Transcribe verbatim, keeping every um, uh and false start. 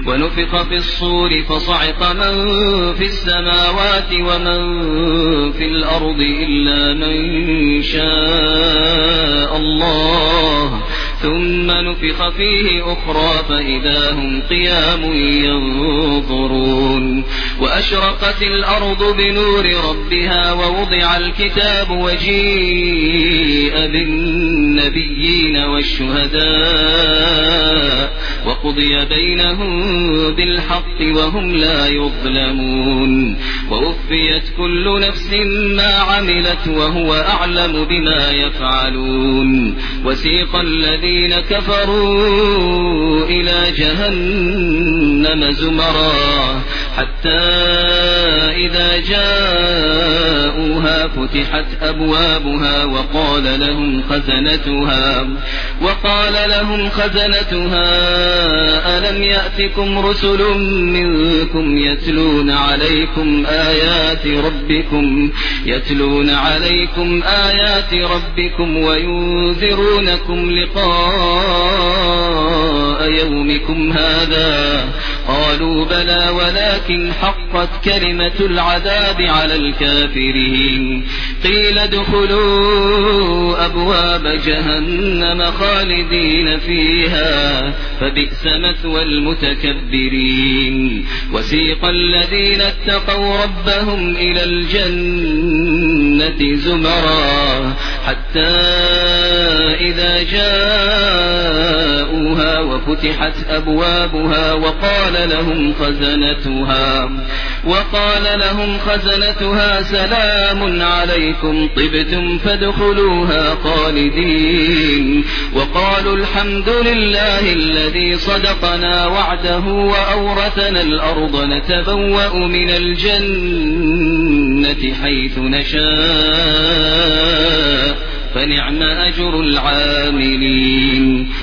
ونفخ في الصور فصعق من في السماوات ومن في الأرض إلا من شاء الله ثم نفخ فيه أخرى فإذا هم قيام ينظرون وأشرقت الأرض بنور ربها ووضع الكتاب وجيء بالنبيين والشهداء وقضي بينهم بالحق وهم لا يظلمون ووفيت كل نفس ما عملت وهو أعلم بما يفعلون وسيق الذين كفروا إلى جهنم زمرا حتى إذا جاءوها فتحت أبوابها وقال لهم خزنتها وقال لهم خزنتها ألم يأتكم رسل منكم يتلون عليكم آيات ربكم يتلون عليكم آيات ربكم وينذرونكم لقاء يومكم هذا قالوا بلى ولكن حقت كلمة العذاب على الكافرين قيل ادخلوا أبواب جهنم خالدين فيها فبئس مثوى المتكبرين وسيق الذين اتقوا ربهم إلى الجنة زمرا حتى إذا جاءوها وفتحت أبوابها وقال لهم خزنتها وقال لهم خزنتها سلام عليكم طبتم فادخلوها خالدين وقالوا الحمد لله الذي صدقنا وعده وأورثنا الأرض نتبوأ من الجنة حيث نشاء فنعم أجر العاملين.